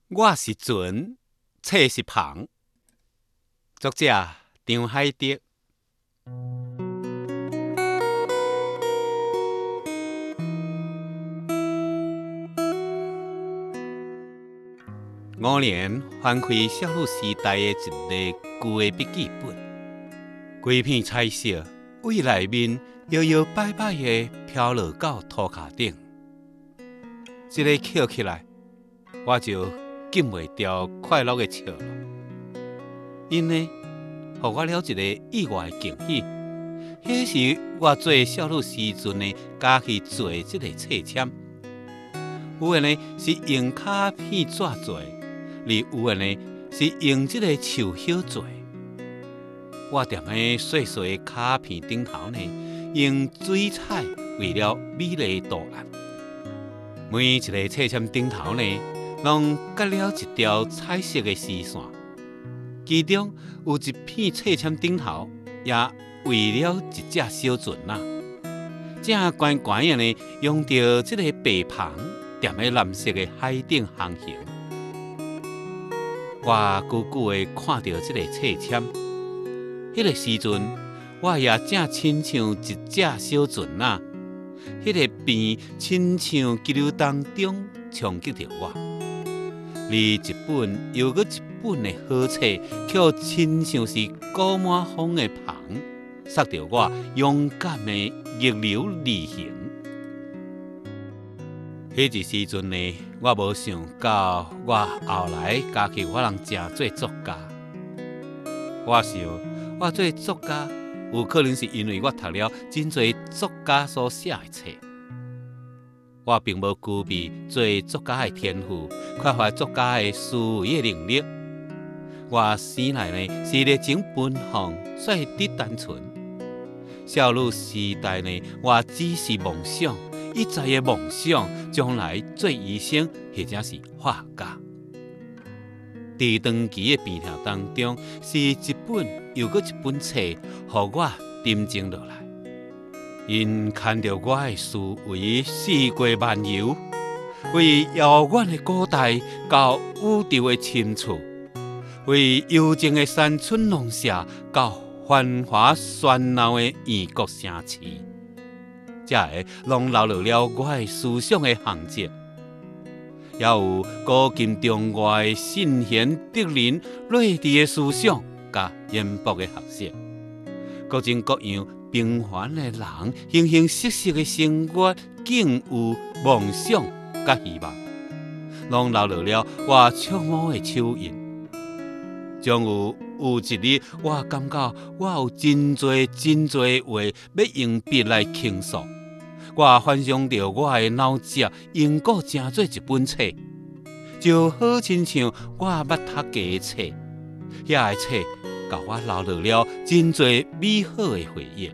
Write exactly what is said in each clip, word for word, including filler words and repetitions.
我是船，册是篷。作者张海德。五年翻开少女时代的一个旧的笔记本，规片彩色为内面摇摇摆摆的飘落到涂骹顶。一个捡起来，我就禁袂掉快乐的笑了。因呢，给我了一个意外的惊喜，迄是我做少女时阵呢，家去做这个册签。有的呢是用卡片纸做，而有的呢是用这个树叶做。我踮喺细细的卡片顶头呢，用水彩为了美丽的图案。每一个册签顶头呢，拢夹了一条彩色的丝线，其中有一片册签顶头也为了一只小船啊。正悬悬的呢，用着这个白篷踮喺蓝色的海顶航行。我久久的看到这个册签，迄、那个时阵，我也正亲像一只小船啊。迄、那个边亲像激流当中冲击着我，而一本又搁一本的好册，却亲像是裹满风的篷，塞着我勇敢的逆流而行。迄一时阵呢，我无想到我后来家己我人真做作家。我想，我做作家，有可能是因为我读了真侪作家所写的册。我并无具备做作家的天赋，缺乏作家的思维的能力。我生来呢是热情奔放、率直单纯。少女时代呢，我只是梦想，一再的梦想，将来做医生或者是画家。在长期的病痛当中，是一本又搁一本册，互我沉静落来。因看到我的思维四过漫游，为遥远的古代到宇宙的深处，为幽静的山村农舍到繁华喧闹的异国城市，才会拢留落了我的思想的痕迹。也有古今中外的圣贤哲人睿智的思想，甲渊博的学识，各种各样平凡的人，形形色色的生活、境遇、梦想甲希望，拢留落了我触摸的手印。将有有一日，我感觉我有真多真多话要用笔来倾诉。我幻想着我的脑脊用过成做一本册，就好亲像我捌读过的册，遐个册甲我留落了真多美好的回忆。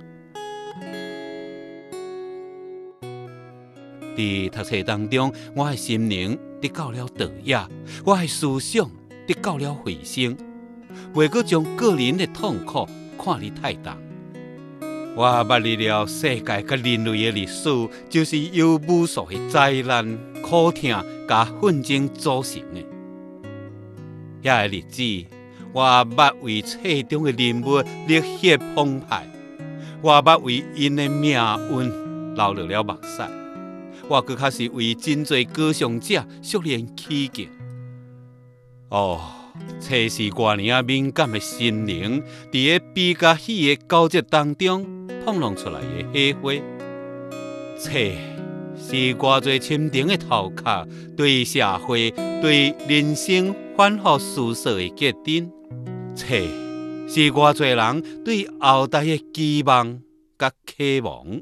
在读册当中，我的心灵得到了陶冶，我的思想得到了回升，袂阁将个人的痛苦看得太重。我捌历了世界甲人类的历史，就是由无数的灾难、苦痛甲纷争组成的。遐个日子，我捌为册中的人物热血澎湃，我捌为因的命运流落了目屎。我更较是为真侪歌唱者肃然起敬。哦，册是我尔啊敏感的心灵，伫个悲甲喜的交织当中碰撞出来的火花。册是偌侪深沉的头壳，对社会、对人生反复思索的结晶。册是偌侪人对后代的期望甲渴望。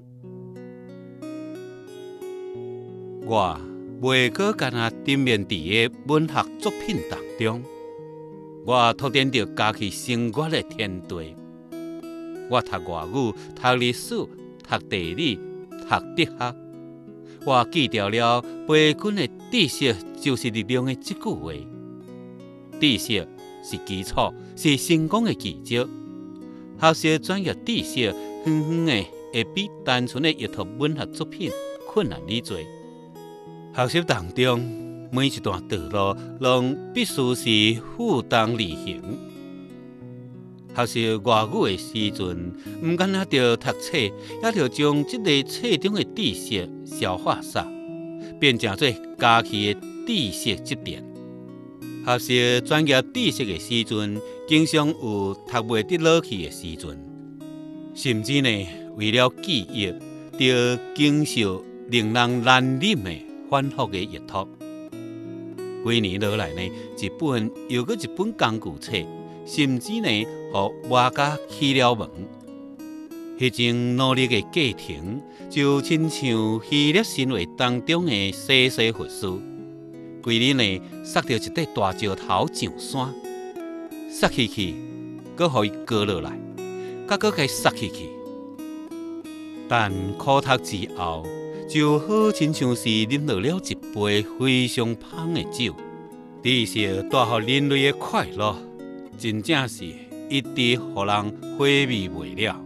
我袂阁干那沉湎伫个文学作品当中，我拓展着家己生活的天地。我读外语、读历史、读地理、读哲学。我记掉了培根的知识就是力量的这句话。知识是基础，是成功的基石。学习专业知识，远远的会比单纯的阅读文学作品困难哩多。学习当中， 每一段道路拢必须是负担而行。学习外语的时阵，毋仅啊着读册，也着将即个册中的知识消化煞，变成做家己的知识积淀。学习专业知识的时阵，经常有读袂得落去的时阵，甚至呢，为了记忆，着经受令人难忍的反复的阅读。几年落来呢，一本又搁一本工具册，甚至呢，互我家起了门。迄种努力的过程，就亲像希腊神话当中的西西弗斯。规日呢，塞着一块大石头上山，塞起去，搁互伊割落来，甲搁该塞起去。但苦读之后，就好亲像是啉落了一杯非常香的酒，知识带予人类的快乐，真正是一直互人回味袂了。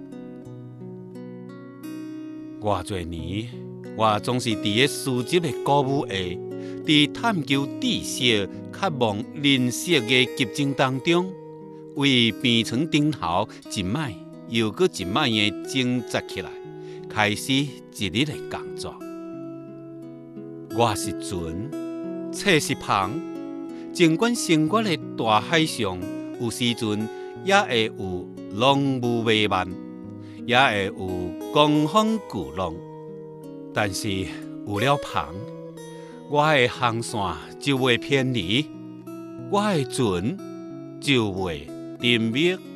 偌侪年，我总是伫个书籍的鼓舞下，伫探求知识、渴望认识的急争当中，为边床顶头一摆又搁一摆的挣扎起来，开始一日的工作。我是船，册是帆，尽管生活的大海上，有时阵也会有浪雾弥漫，也会有狂风巨浪，但是有了帆，我的航线就袂偏离，我的船就袂沉没。